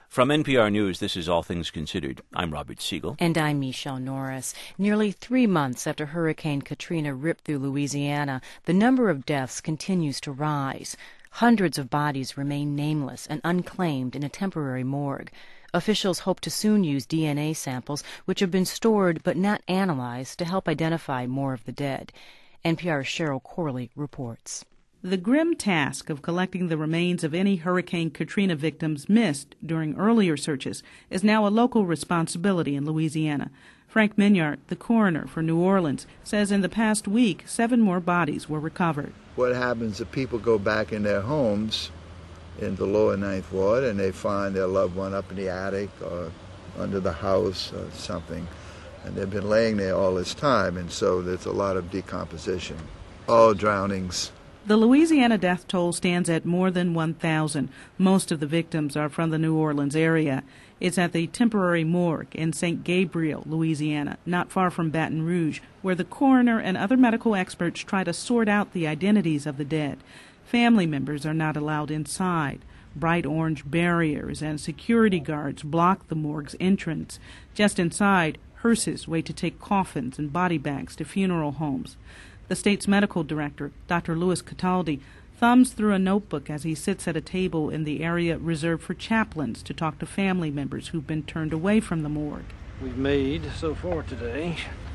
From NPR News, this is All Things Considered. I'm Robert Siegel. And I'm Michelle Norris. Nearly 3 months after Hurricane Katrina ripped through Louisiana, the number of deaths continues to rise. Hundreds of bodies remain nameless and unclaimed in a temporary morgue. Officials hope to soon use DNA samples, which have been stored but not analyzed, to help identify more of the dead. NPR's Cheryl Corley reports. The grim task of collecting the remains of any Hurricane Katrina victims missed during earlier searches is now a local responsibility in Louisiana. Frank Mignard, the coroner for New Orleans, says in the past week 7 more bodies were recovered. What happens if people go back in their homes in the lower Ninth Ward and they find their loved one up in the attic or under the house or something, and they've been laying there all this time, and so there's a lot of decomposition. All drownings. The Louisiana death toll stands at more than 1,000. Most of the victims are from the New Orleans area. It's at the temporary morgue in St. Gabriel, Louisiana, not far from Baton Rouge, where the coroner and other medical experts try to sort out the identities of the dead. Family members are not allowed inside. Bright orange barriers and security guards block the morgue's entrance. Just inside, hearses wait to take coffins and body bags to funeral homes. The state's medical director, Dr. Louis Cataldi, thumbs through a notebook as he sits at a table in the area reserved for chaplains to talk to family members who've been turned away from the morgue. We've made so far today.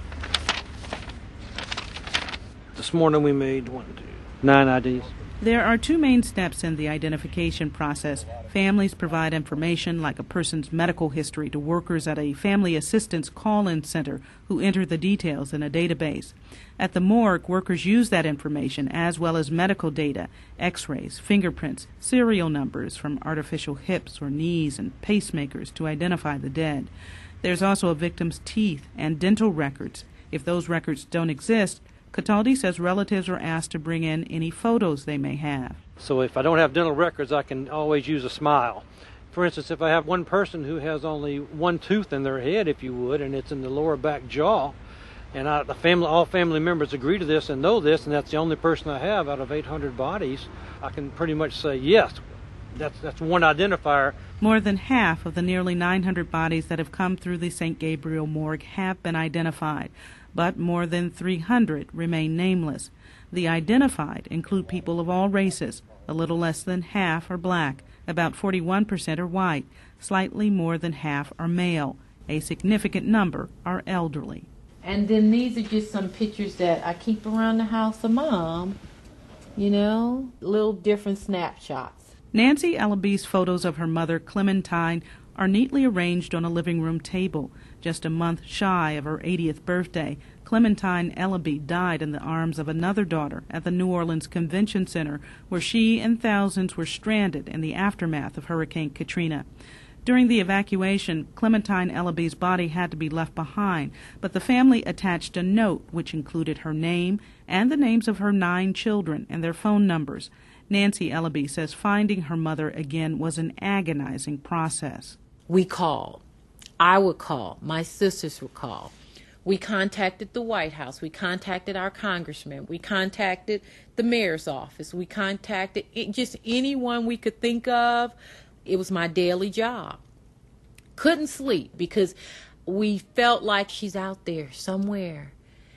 This morning we made 9 IDs. There are 2 main steps in the identification process. Families provide information like a person's medical history to workers at a family assistance call-in center who enter the details in a database. At the morgue, workers use that information as well as medical data, x-rays, fingerprints, serial numbers from artificial hips or knees, and pacemakers to identify the dead. There's also a victim's teeth and dental records. If those records don't exist, Cataldi says relatives are asked to bring in any photos they may have. So if I don't have dental records, I can always use a smile. For instance, if I have one person who has only one tooth in their head, if you would, and it's in the lower back jaw, and all family members agree to this and know this, and that's the only person I have out of 800 bodies, I can pretty much say, yes, that's one identifier. More than half of the nearly 900 bodies that have come through the St. Gabriel morgue have been identified, but more than 300 remain nameless. The identified include people of all races. A little less than half are black, about 41% are white, slightly more than half are male. A significant number are elderly. And then these are just some pictures that I keep around the house of Mom, little different snapshots. Nancy Ellaby's photos of her mother, Clementine, are neatly arranged on a living room table. Just a month shy of her 80th birthday, Clementine Ellaby died in the arms of another daughter at the New Orleans Convention Center, where she and thousands were stranded in the aftermath of Hurricane Katrina. During the evacuation, Clementine Ellaby's body had to be left behind, but the family attached a note which included her name and the names of her 9 children and their phone numbers. Nancy Ellaby says finding her mother again was an agonizing process. We called. I would call. My sisters would call. We contacted the White House. We contacted our congressman. We contacted the mayor's office. We contacted just anyone we could think of. It was my daily job. Couldn't sleep because we felt like she's out there somewhere,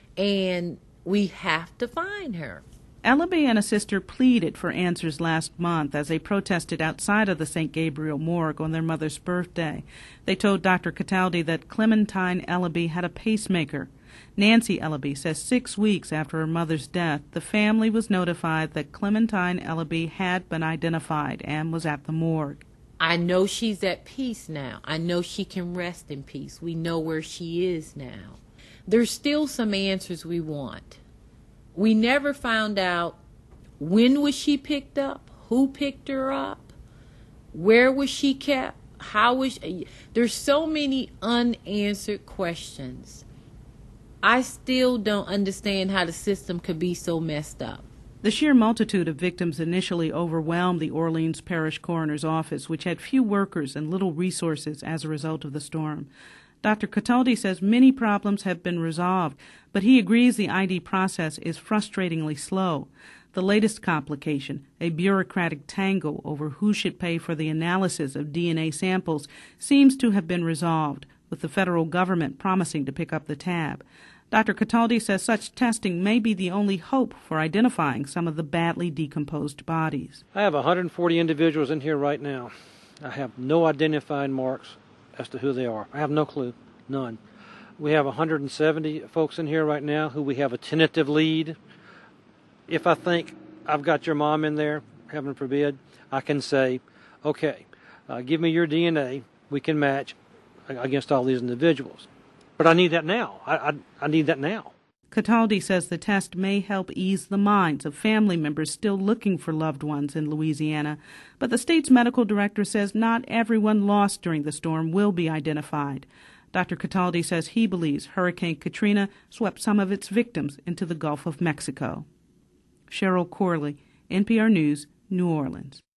and we have to find her. Ellaby and a sister pleaded for answers last month as they protested outside of the St. Gabriel morgue on their mother's birthday. They told Dr. Cataldi that Clementine Ellaby had a pacemaker. Nancy Ellaby says 6 weeks after her mother's death, the family was notified that Clementine Ellaby had been identified and was at the morgue. I know she's at peace now. I know she can rest in peace. We know where she is now. There's still some answers we want. We never found out when was she picked up, who picked her up, where was she kept, how was she? There's so many unanswered questions. I still don't understand how the system could be so messed up. The sheer multitude of victims initially overwhelmed the Orleans Parish Coroner's Office, which had few workers and little resources as a result of the storm. Dr. Cataldi says many problems have been resolved, but he agrees the ID process is frustratingly slow. The latest complication, a bureaucratic tangle over who should pay for the analysis of DNA samples, seems to have been resolved, with the federal government promising to pick up the tab. Dr. Cataldi says such testing may be the only hope for identifying some of the badly decomposed bodies. I have 140 individuals in here right now. I have no identifying marks as to who they are. I have no clue, none. We have 170 folks in here right now who we have a tentative lead. If I think I've got your mom in there, heaven forbid, I can say, okay, give me your DNA, we can match against all these individuals. But I need that now. I need that now. Cataldi says the test may help ease the minds of family members still looking for loved ones in Louisiana, but the state's medical director says not everyone lost during the storm will be identified. Dr. Cataldi says he believes Hurricane Katrina swept some of its victims into the Gulf of Mexico. Cheryl Corley, NPR News, New Orleans.